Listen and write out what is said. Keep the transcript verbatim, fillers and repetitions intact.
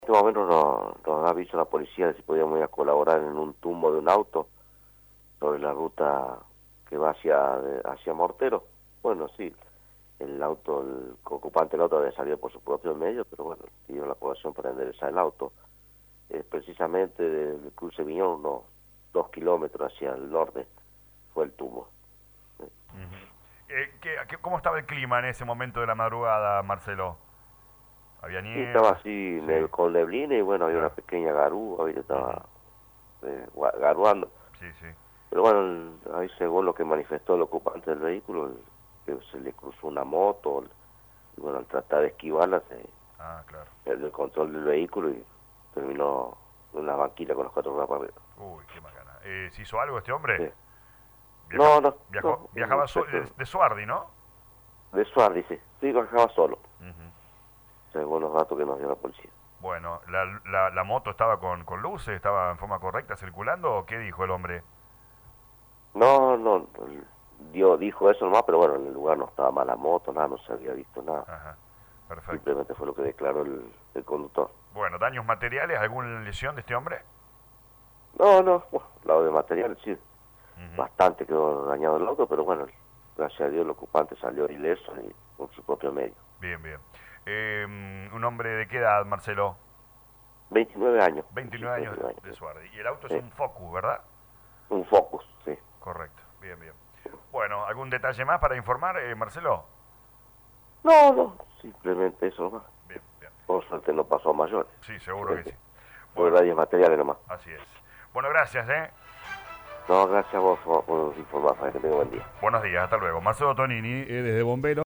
En este momento nos, nos ha aviso la policía de si podíamos ir a colaborar en un tumbo de un auto sobre la ruta que va hacia hacia Mortero. Bueno, sí, el auto, el ocupante del auto había salido por su propio medio, pero bueno, pidió la población para enderezar el auto. Eh, precisamente del cruce Viñón, unos dos kilómetros hacia el norte, fue el tumbo. Uh-huh. eh, ¿qué, qué, ¿Cómo estaba el clima en ese momento de la madrugada, Marcelo? ¿Había Sí, estaba nieve? así Sí, con neblina y bueno, había una claro. pequeña garúa, ahorita estaba Uh-huh. eh, garuando. Sí, sí. Pero bueno, el- ahí según lo que manifestó el ocupante del vehículo, el- que se le cruzó una moto, y bueno, al tratar de esquivarla, se Ah, claro. perdió el control del vehículo y terminó en una banquita con los cuatro ruedas para arriba. Uy, qué macana. Eh, ¿Se hizo algo este hombre? Sí. Viaja, No, no, viajó, no, un viajaba so, muchacho de, de Suardi, ¿no? de Suárez, dice, sí, bajaba solo, Uh-huh. según los datos que nos dio la policía. Bueno, ¿la, la, la moto estaba con, con luces? ¿Estaba en forma correcta circulando? ¿O qué dijo el hombre? No, no, dio, dijo eso nomás, pero bueno, en el lugar no estaba mala moto, nada, no se había visto nada. Ajá, perfecto. Simplemente fue lo que declaró el, el conductor. Bueno, ¿daños materiales? ¿Alguna lesión de este hombre? No, no, bueno, lado de material, sí, Uh-huh. bastante quedó dañado el auto, pero bueno, gracias a Dios el ocupante salió ileso y con su propio medio. Bien, bien. Eh, ¿Un hombre de qué edad, Marcelo? veintinueve años. veintinueve años veintinueve años, de Suardi. Y el auto es sí. un Focus, ¿verdad? Un Focus, sí. Correcto, bien, bien. Bueno, ¿algún detalle más para informar, eh, Marcelo? No, no, simplemente eso nomás. Bien, bien. Por suerte no pasó a mayores. Sí, seguro que sí. Fue Bueno, daños materiales nomás. así es. Bueno, gracias, ¿eh? No, gracias a vos por, por informar, para que tenga buen día. Buenos días, hasta luego. Marcelo Tonini, eh, desde Bombero.